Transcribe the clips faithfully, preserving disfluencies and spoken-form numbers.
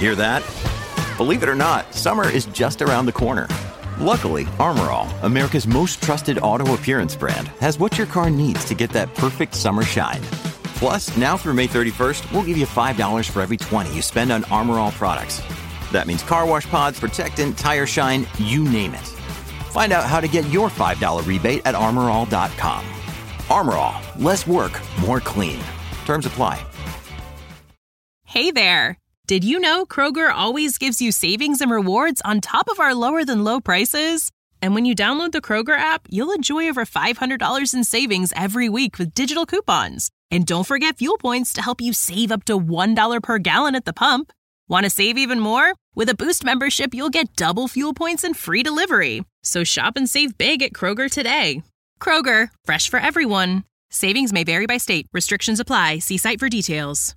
Hear that? Believe it or not, summer is just around the corner. Luckily, Armor All, America's most trusted auto appearance brand, has what your car needs to get that perfect summer shine. Plus, now through May thirty-first, we'll give you five dollars for every twenty you spend on Armor All products. That means car wash pods, protectant, tire shine, you name it. Find out how to get your five dollars rebate at armor all dot com. Armor All, less work, more clean. Terms apply. Hey there. Did you know Kroger always gives you savings and rewards on top of our lower than low prices? And when you download the Kroger app, you'll enjoy over five hundred dollars in savings every week with digital coupons. And don't forget fuel points to help you save up to one dollar per gallon at the pump. Want to save even more? With a Boost membership, you'll get double fuel points and free delivery. So shop and save big at Kroger today. Kroger, fresh for everyone. Savings may vary by state. Restrictions apply. See site for details.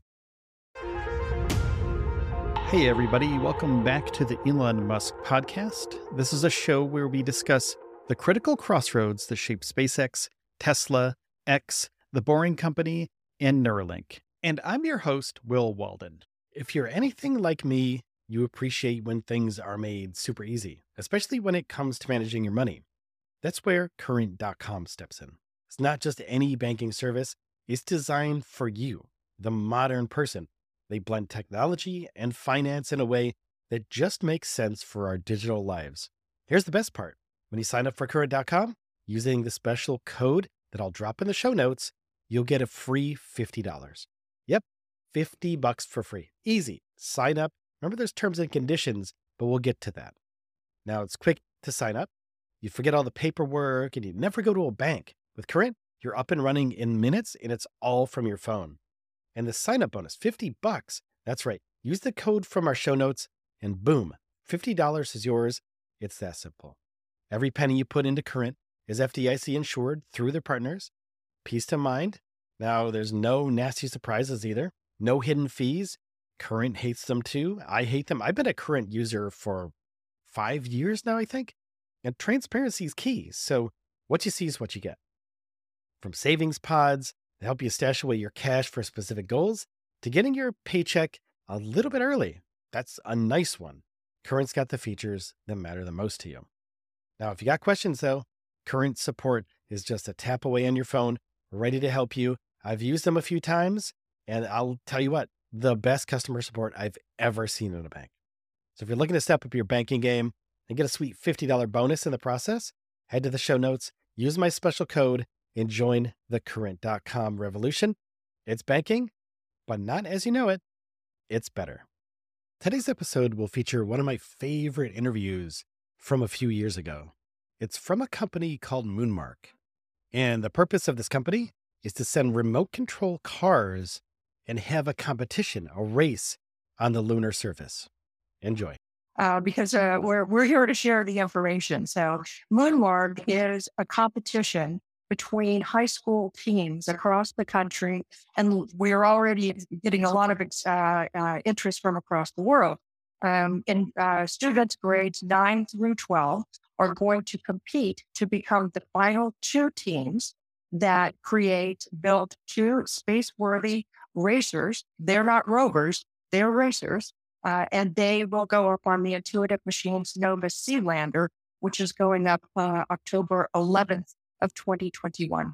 Hey everybody, welcome back to the Elon Musk podcast. This is a show where we discuss the critical crossroads that shape SpaceX, Tesla, X, The Boring Company, and Neuralink. And I'm your host, Will Walden. If you're anything like me, you appreciate when things are made super easy, especially when it comes to managing your money. That's where Current dot com steps in. It's not just any banking service, it's designed for you, the modern person. They blend technology and finance in a way that just makes sense for our digital lives. Here's the best part. When you sign up for Current dot com, using the special code that I'll drop in the show notes, you'll get a free fifty dollars. Yep, fifty bucks for free. Easy. Sign up. Remember, there's terms and conditions, but we'll get to that. Now, it's quick to sign up. You forget all the paperwork and you never go to a bank. With Current, you're up and running in minutes and it's all from your phone. And the sign-up bonus, fifty bucks. That's right. Use the code from our show notes and boom, fifty dollars is yours. It's that simple. Every penny you put into Current is F D I C insured through their partners. Peace of mind. Now, there's no nasty surprises either. No hidden fees. Current hates them too. I hate them. I've been a Current user for five years now, I think. And transparency is key. So what you see is what you get. From savings pods to help you stash away your cash for specific goals, to getting your paycheck a little bit early. That's a nice one. Current's got the features that matter the most to you. Now, if you got questions though, Current support is just a tap away on your phone, ready to help you. I've used them a few times, and I'll tell you what, the best customer support I've ever seen in a bank. So if you're looking to step up your banking game and get a sweet fifty dollars bonus in the process, head to the show notes, use my special code, and join the Current dot com revolution. It's banking, but not as you know it. It's better. Today's episode will feature one of my favorite interviews from a few years ago. It's from a company called Moonmark. And the purpose of this company is to send remote control cars and have a competition, a race on the lunar surface. Enjoy. Uh, because uh, we're we're here to share the information. So Moonmark is a competition between high school teams across the country, and we're already getting a lot of uh, uh, interest from across the world. Um, and uh, students grades nine through twelve are going to compete to become the final two teams that create, build two space-worthy racers. They're not rovers, they're racers. Uh, and they will go up on the Intuitive Machines Nova Sea Lander, which is going up uh, October eleventh of twenty twenty-one.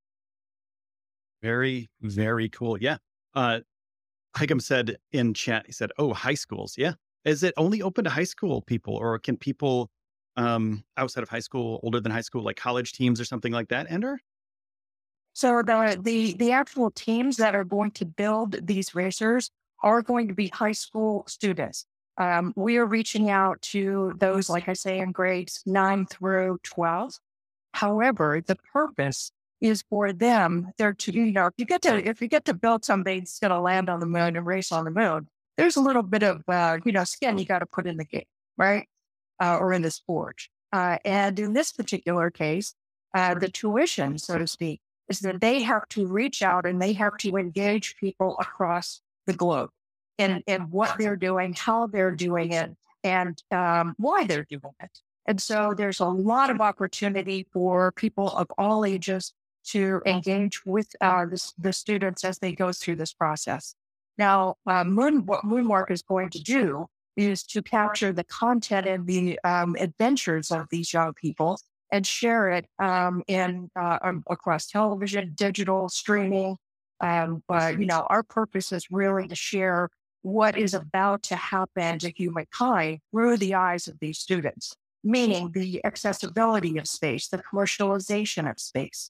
Very, very cool. Yeah. Uh, Higham said in chat, he said, oh, high schools. Yeah. Is it only open to high school people, or can people um, outside of high school, older than high school, like college teams or something like that enter? So the, the, the actual teams that are going to build these racers are going to be high school students. Um, we are reaching out to those, like I say, in grades nine through twelve. However, the purpose is for them, they're to, you know, if you get to, if you get to build something that's going to land on the moon and race on the moon, there's a little bit of, uh, you know, skin you got to put in the game, right? Uh, or in the sport. Uh, and in this particular case, uh, the tuition, so to speak, is that they have to reach out and they have to engage people across the globe and, and what they're doing, how they're doing it, and um, why they're doing it. And so there's a lot of opportunity for people of all ages to engage with uh, the, the students as they go through this process. Now, uh, Moon, what Moonmark is going to do is to capture the content and the um, adventures of these young people and share it um, in uh, um, across television, digital, streaming. Um, but, you know, our purpose is really to share what is about to happen to humankind through the eyes of these students, meaning the accessibility of space, the commercialization of space.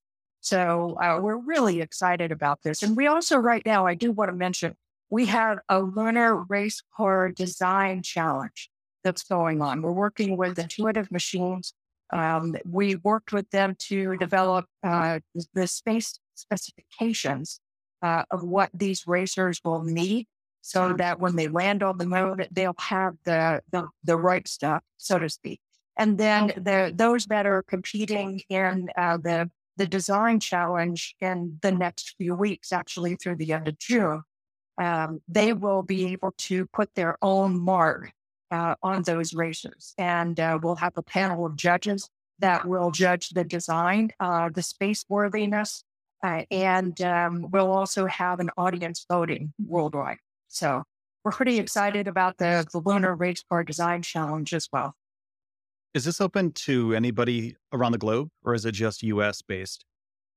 So uh, we're really excited about this. And we also right now, I do want to mention, we have a lunar race car design challenge that's going on. We're working with Intuitive Machines. Um, we worked with them to develop uh, the space specifications uh, of what these racers will need so that when they land on the moon, they'll have the, the, the right stuff, so to speak. And then the, those that are competing in uh, the, the design challenge in the next few weeks, actually through the end of June, um, they will be able to put their own mark uh, on those racers. And uh, we'll have a panel of judges that will judge the design, uh, the space worthiness, uh, and um, we'll also have an audience voting worldwide. So we're pretty excited about the, the Lunar Race Car Design Challenge as well. Is this open to anybody around the globe, or is it just U S based?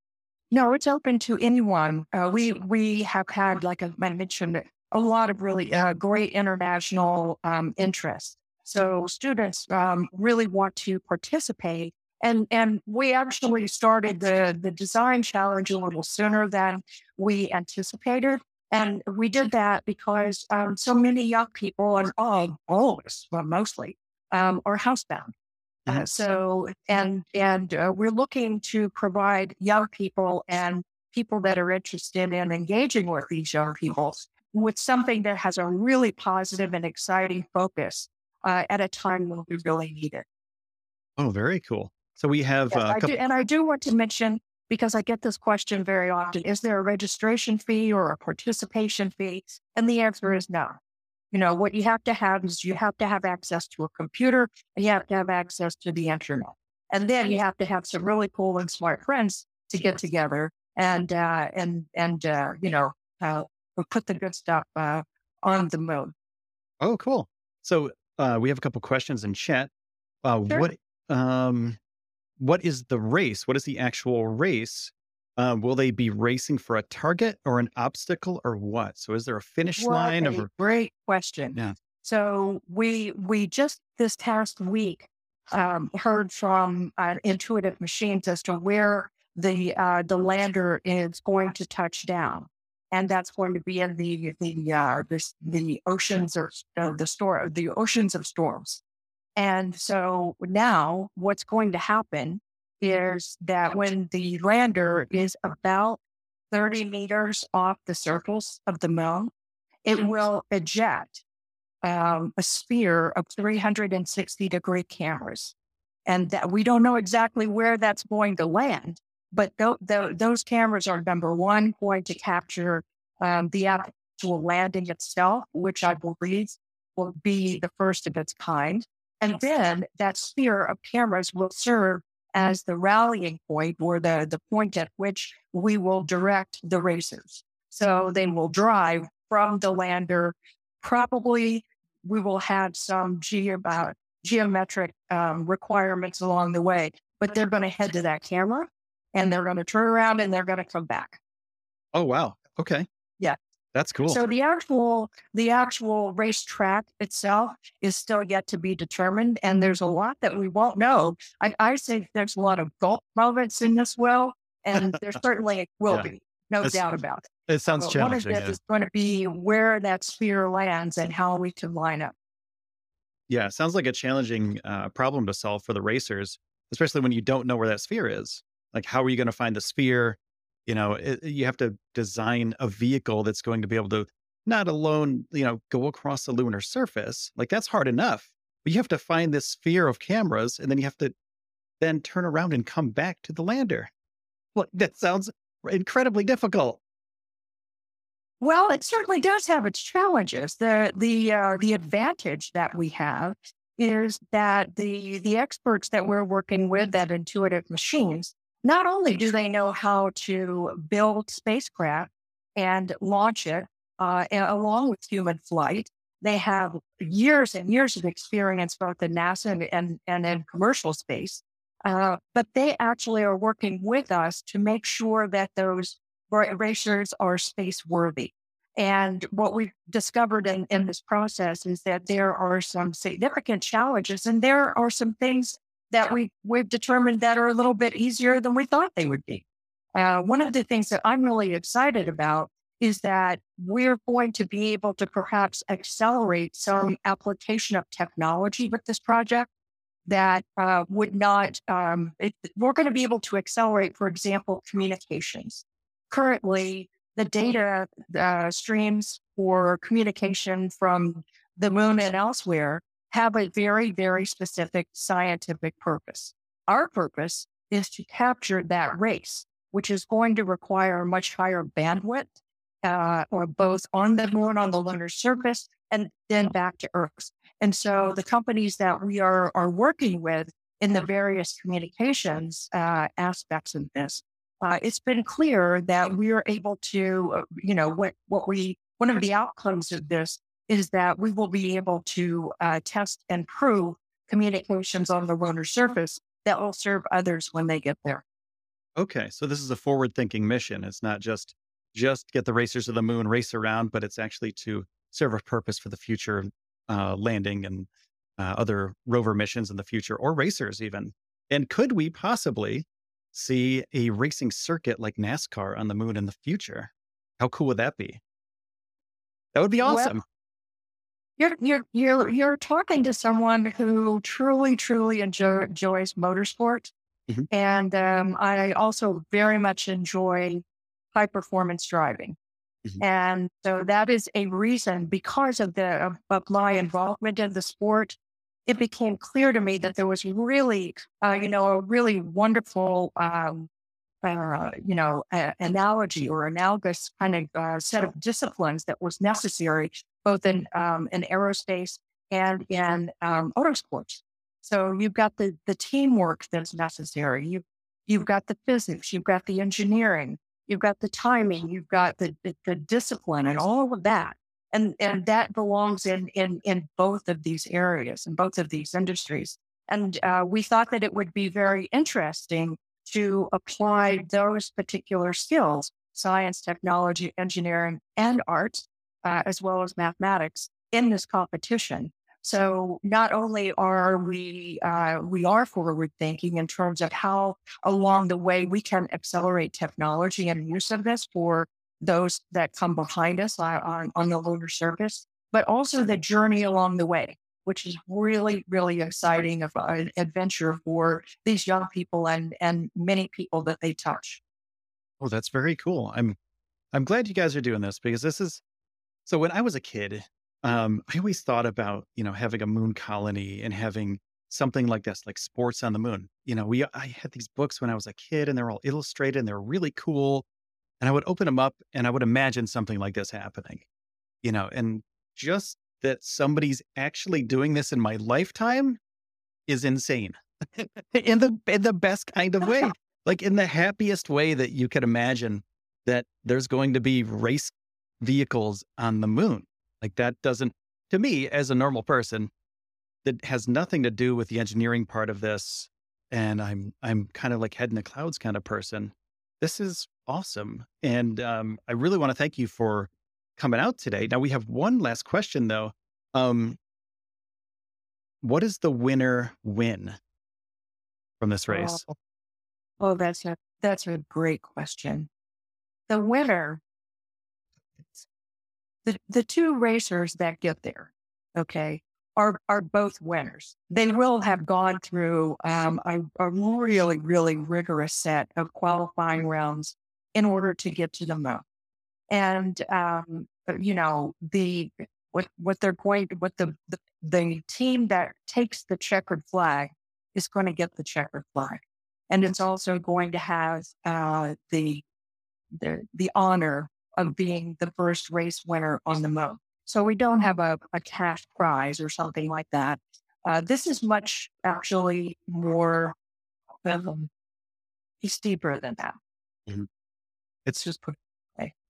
No, it's open to anyone. Uh, we we have had, like I mentioned, a lot of really uh, great international um, interest. So students um, really want to participate. And and we actually started the, the design challenge a little sooner than we anticipated. And we did that because um, so many young people, and all, all of us, well, mostly, um, are housebound. Uh, so, and and uh, we're looking to provide young people and people that are interested in engaging with these young people with something that has a really positive and exciting focus uh, at a time when we really need it. Oh, very cool. So we have, Yes, uh, I couple- do, and I do want to mention, because I get this question very often, is there a registration fee or a participation fee? And the answer is no. You know, what you have to have is you have to have access to a computer and you have to have access to the internet. And then you have to have some really cool and smart friends to get together and, uh, and, and, uh, you know, uh, put the good stuff, uh, on the moon. Oh, cool. So, uh, we have a couple questions in chat. Uh, Sure. what, um, what is the race? What is the actual race? Uh, will they be racing for a target or an obstacle or what? So is there a finish What line? a Of a- great question. Yeah. So we we just this past week um, heard from uh, Intuitive Machines as to where the uh, the lander is going to touch down, and that's going to be in the the uh, the, the oceans or uh, the store the oceans of storms. And so now what's going to happen is that when the lander is about thirty meters off the surface of the moon, it will eject um, a sphere of three hundred sixty degree cameras. And that we don't know exactly where that's going to land, but th- th- those cameras are, number one, going to capture um, the actual landing itself, which I believe will be the first of its kind. And then that sphere of cameras will serve as the rallying point, or the, the point at which we will direct the racers. So they will drive from the lander. Probably we will have some ge- uh, geometric um, requirements along the way, but they're going to head to that camera and they're going to turn around and they're going to come back. Oh, wow. Okay. Yeah. That's cool. So the actual the actual racetrack itself is still yet to be determined, and there's a lot that we won't know. I, I say there's a lot of gulf moments in this well, and there certainly will Yeah. be, no It's- doubt about it. it sounds But one of challenging. this Yeah. is going to be where that sphere lands and how we can line up. Yeah, it sounds like a challenging uh, problem to solve for the racers, especially when you don't know where that sphere is. Like, how are you going to find the sphere? You know, it, you have to design a vehicle that's going to be able to not alone, you know, go across the lunar surface. Like, that's hard enough. But you have to find this sphere of cameras, and then you have to then turn around and come back to the lander. Well, that sounds incredibly difficult. Well, it certainly does have its challenges. The the uh, the advantage that we have is that the the experts that we're working with at Intuitive Machines, not only do they know how to build spacecraft and launch it uh, a- along with human flight. They have years and years of experience both in NASA and, and, and in commercial space. Uh, but they actually are working with us to make sure that those ra- racers are space worthy. And what we've discovered in, in this process is that there are some significant challenges, and there are some things that we, we've determined that are a little bit easier than we thought they would be. Uh, one of the things that I'm really excited about is that we're going to be able to perhaps accelerate some application of technology with this project that uh, would not, um, it, we're going to be able to accelerate, for example, communications. Currently, the data uh, streams for communication from the moon and elsewhere have a very, very specific scientific purpose. Our purpose is to capture that race, which is going to require much higher bandwidth, uh, or both on the moon, on the lunar surface, and then back to Earth. And so the companies that we are, are working with in the various communications uh, aspects of this, uh, it's been clear that we are able to, uh, you know, what, what we, one of the outcomes of this is that we will be able to uh, test and prove communications on the lunar surface that will serve others when they get there. Okay, so this is a forward-thinking mission. It's not just just get the racers to the moon, race around, but it's actually to serve a purpose for the future uh, landing and uh, other rover missions in the future, or racers even. And could we possibly see a racing circuit like NASCAR on the moon in the future? How cool would that be? That would be awesome. Well, you're you're you're you're talking to someone who truly, truly enjoy, enjoys motorsport, Mhm. and um, I also very much enjoy high performance driving. Mhm. And so that is a reason, because of the of, of my involvement in the sport, it became clear to me that there was really, uh, you know, a really wonderful, um, uh, you know, a- analogy or analogous kind of uh, set of disciplines that was necessary both in um, in aerospace and in um, autosports. So you've got the the teamwork that's necessary. You you've got the physics, you've got the engineering, you've got the timing, you've got the the, the discipline, and all of that. And and that belongs in in in both of these areas, in both of these industries. And uh, we thought that it would be very interesting to apply those particular skills, science, technology, engineering, and art, uh, as well as mathematics, in this competition. So not only are we uh, we are forward thinking in terms of how along the way we can accelerate technology and use of this for those that come behind us on, on, on the lunar surface, but also the journey along the way, which is really, really exciting of an adventure for these young people and and many people that they touch. Oh, that's very cool. I'm I'm glad you guys are doing this, because this is so when I was a kid, um, I always thought about, you know, having a moon colony and having something like this, like sports on the moon. You know, we I had these books when I was a kid, and they're all illustrated and they're really cool. And I would open them up and I would imagine something like this happening, you know, and just that somebody's actually doing this in my lifetime is insane in the in the best kind of way, like in the happiest way that you could imagine, that there's going to be race vehicles on the moon. Like, that doesn't, to me, as a normal person, that has nothing to do with the engineering part of this. And I'm I'm kind of like head in the clouds kind of person. This is awesome. And um, I really want to thank you for coming out today. Now, we have one last question, though. Um, what does the winner win from this race? Oh, oh, that's a that's a great question. The winner, the the two racers that get there, okay, are are both winners. They will have gone through um, a, a really, really rigorous set of qualifying rounds in order to get to the moon. And um, you know, the what what they're going to, what the, the the team that takes the checkered flag is going to get the checkered flag, and it's also going to have uh, the the the honor of being the first race winner on the moon. So we don't have a, a cash prize or something like that. Uh, this is much actually more um, steeper than that. Mhm. It's Just put it away.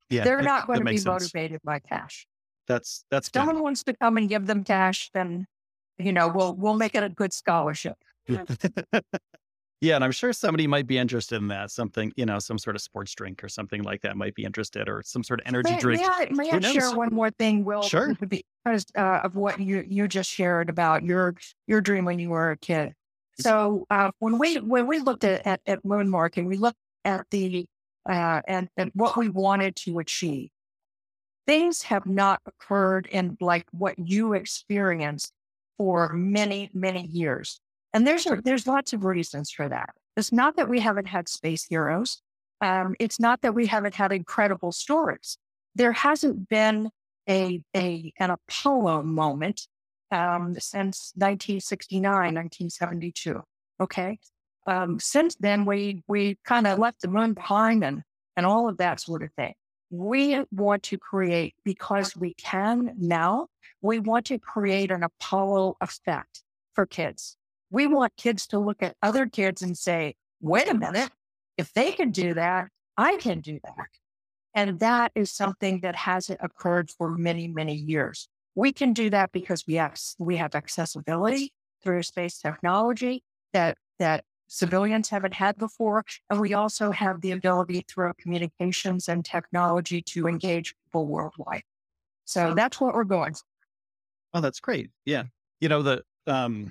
Yeah, They're that, not going that to be makes sense. motivated by cash. That's that's If good. someone wants to come and give them cash, then, you know, we'll we'll make it a good scholarship. Yeah, and I'm sure somebody might be interested in that. Something, you know, some sort of sports drink or something like that might be interested, or some sort of energy May, drink. may I, may Who I share knows? one more thing, Will? Sure. Because uh, of what you you just shared about your your dream when you were a kid. So uh, when we when we looked at at, at Moonmark and we looked at the uh, and and what we wanted to achieve, things have not occurred in like what you experienced for many many years, and there's a, there's lots of reasons for that. It's not that we haven't had space heroes. Um, it's not that we haven't had incredible stories. There hasn't been a, a an Apollo moment um, since nineteen sixty-nine, nineteen seventy-two. Okay. Um, since then, we we kind of left the moon behind and and all of that sort of thing. We want to create, because we can now, we want to create an Apollo effect for kids. We want kids to look at other kids and say, wait a minute, if they can do that, I can do that. And that is something that hasn't occurred for many, many years. We can do that because we have, we have accessibility through space technology that, that civilians haven't had before. And we also have the ability through communications and technology to engage people worldwide. So that's what we're going for. Oh, that's great. Yeah. You know, the, um,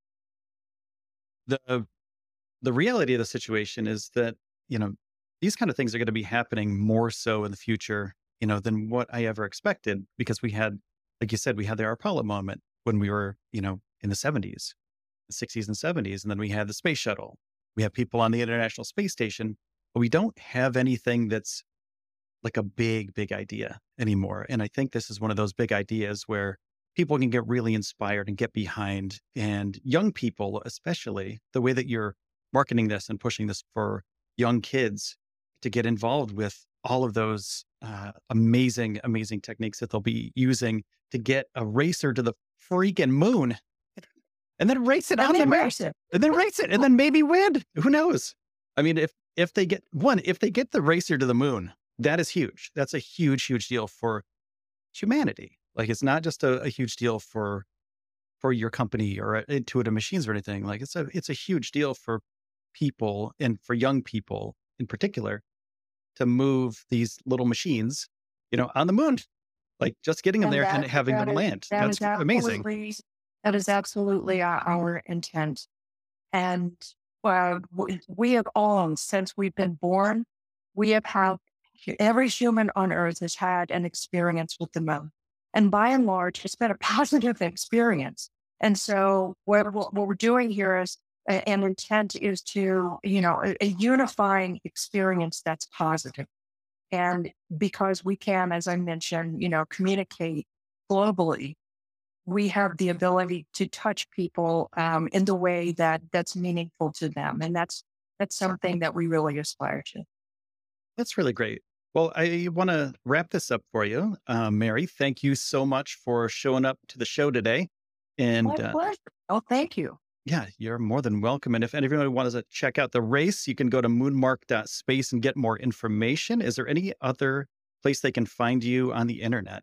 the, the reality of the situation is that, you know, these kind of things are going to be happening more so in the future, you know, than what I ever expected, because we had, like you said, we had the Apollo moment when we were, you know, in the seventies, the sixties and seventies. And then we had the space shuttle. We have people on the International Space Station, but we don't have anything that's like a big, big idea anymore. And I think this is one of those big ideas where people can get really inspired and get behind, and young people, especially the way that you're marketing this and pushing this for young kids to get involved with all of those uh, amazing, amazing techniques that they'll be using to get a racer to the freaking moon and then race it And on the then moon race it. and then race it and then maybe win. Who knows? I mean, if, if they get one, if they get the racer to the moon, that is huge. That's a huge, huge deal for humanity. Like, it's not just a, a huge deal for, for your company or Intuitive Machines or anything. Like, it's a, it's a huge deal for people, and for young people in particular, to move these little machines, you know, on the moon, like just getting them And there that- and having that them is- land. that That's is amazing. absolutely- That is absolutely our, our intent. And uh, we, we have all, since we've been born, we have had, every human on Earth has had an experience with the moon. And by and large, it's been a positive experience. And so what, what, what we're doing here is, an intent is to, you know, a, a unifying experience that's positive. And because we can, as I mentioned, you know, communicate globally, we have the ability to touch people um, in the way that that's meaningful to them. And that's, that's something that we really aspire to. That's really great. Well, I want to wrap this up for you. Uh, Mary, thank you so much for showing up to the show today. And My uh, pleasure. Oh, thank you. yeah, you're more than welcome. And if anyone wants to check out the race, you can go to moonmark dot space and get more information. Is there any other place they can find you on the internet,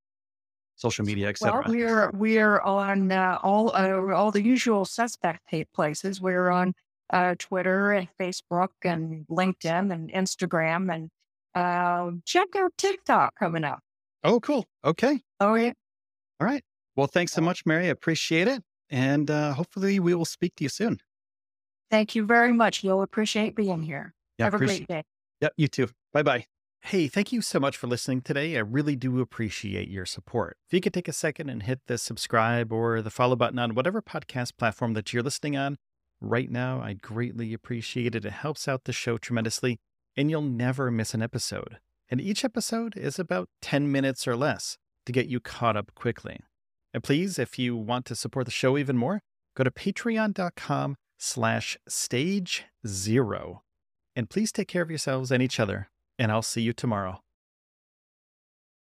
social media, et cetera? Well, we're we're on uh, all uh, all the usual suspect places. We're on uh, Twitter and Facebook and LinkedIn and Instagram, and uh, check out TikTok coming up. Oh, cool. Okay. Oh yeah. All right. Well, thanks so much, Mary. I appreciate it. And uh, hopefully we will speak to you soon. Thank you very much. You'll appreciate being here. Yeah, Have a appreciate- great day. Yep, you too. Bye-bye. Hey, thank you so much for listening today. I really do appreciate your support. If you could take a second and hit the subscribe or the follow button on whatever podcast platform that you're listening on right now, I'd greatly appreciate it. It helps out the show tremendously, and you'll never miss an episode. And each episode is about ten minutes or less to get you caught up quickly. And please, if you want to support the show even more, go to patreon.com slash stage zero. And please take care of yourselves and each other, and I'll see you tomorrow.